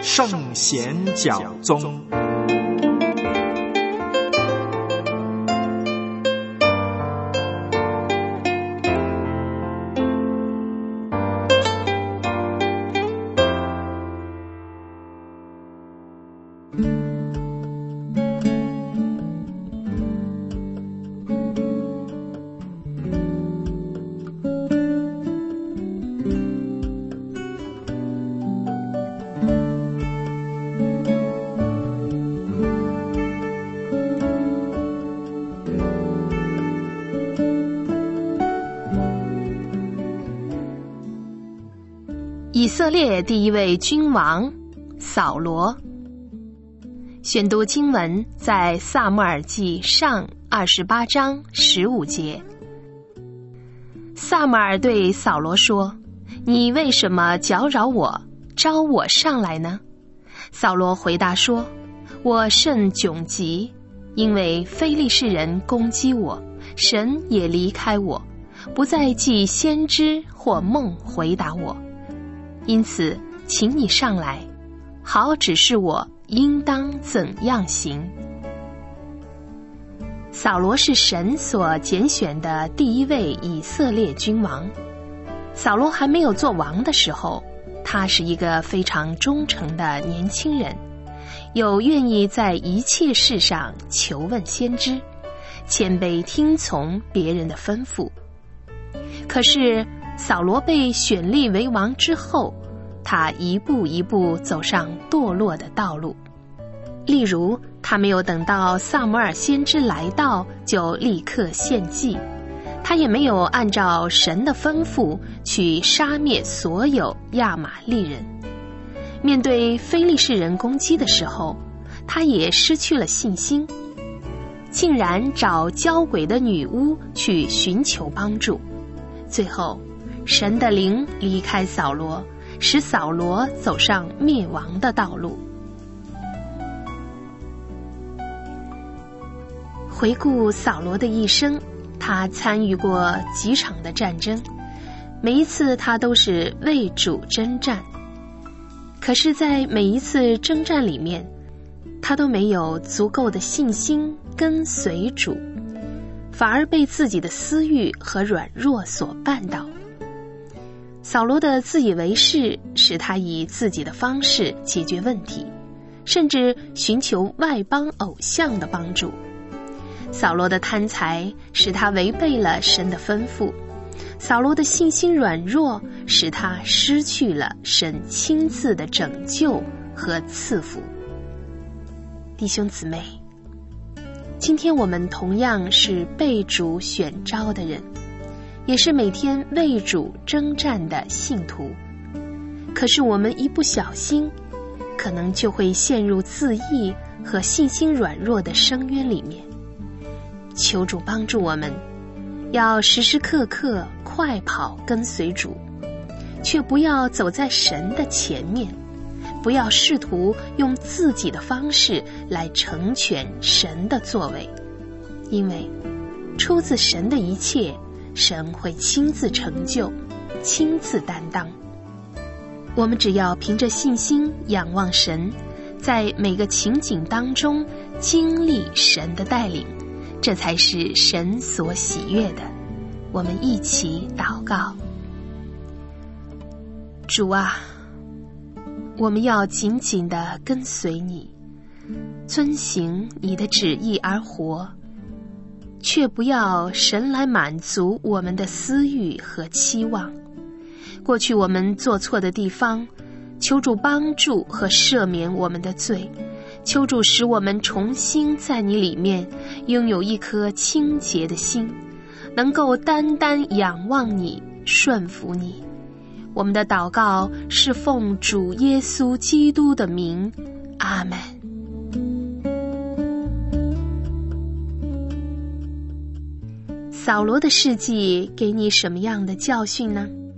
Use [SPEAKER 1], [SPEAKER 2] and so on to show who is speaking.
[SPEAKER 1] 圣贤讲宗。
[SPEAKER 2] 以色列第一位君王扫罗。选读经文在撒母耳记上28章15节。撒母耳对扫罗说：你为什么搅扰我，招我上来呢？扫罗回答说：我甚窘急，因为非利士人攻击我，神也离开我，不再记先知或梦回答我。因此请你上来，好指示我应当怎样行。扫罗是神所拣选的第一位以色列君王。扫罗还没有做王的时候，他是一个非常忠诚的年轻人，有愿意在一切事上求问先知，谦卑听从别人的吩咐。可是扫罗被选立为王之后，他一步一步走上堕落的道路。例如，他没有等到撒母耳先知来到就立刻献祭，他也没有按照神的吩咐去杀灭所有亚玛力人。面对非利士人攻击的时候，他也失去了信心，竟然找交鬼的女巫去寻求帮助。最后，神的灵离开扫罗，使扫罗走上灭亡的道路。回顾扫罗的一生，他参与过几场的战争，每一次他都是为主征战。可是在每一次征战里面，他都没有足够的信心跟随主，反而被自己的私欲和软弱所绊倒。扫罗的自以为是使他以自己的方式解决问题，甚至寻求外邦偶像的帮助。扫罗的贪财使他违背了神的吩咐，扫罗的信心软弱使他失去了神亲自的拯救和赐福。弟兄姊妹，今天我们同样是被主选召的人，也是每天为主征战的信徒。可是我们一不小心，可能就会陷入自义和信心软弱的深渊里面。求主帮助我们，要时时刻刻快跑跟随主，却不要走在神的前面，不要试图用自己的方式来成全神的作为，因为出自神的一切，神会亲自成就，亲自担当。我们只要凭着信心仰望神，在每个情景当中经历神的带领，这才是神所喜悦的。我们一起祷告。主啊，我们要紧紧地跟随你，遵行你的旨意而活，却不要神来满足我们的私欲和期望。过去我们做错的地方，求主帮助和赦免我们的罪，求主使我们重新在你里面拥有一颗清洁的心，能够单单仰望你，顺服你。我们的祷告是奉主耶稣基督的名，阿们。扫罗的事迹给你什么样的教训呢？